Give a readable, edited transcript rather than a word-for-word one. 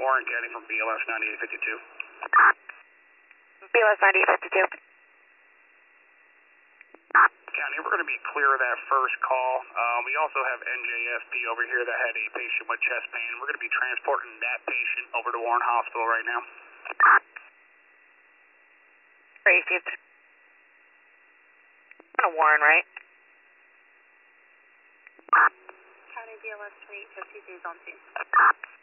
Warren County from BLS 9852. BLS 9852. County, we're going to be clear of that first call. We also have NJFP over here that had a patient with chest pain. We're going to be transporting that patient over to Warren Hospital right now. Received. Warren, right? County BLS 2852 Zone 2.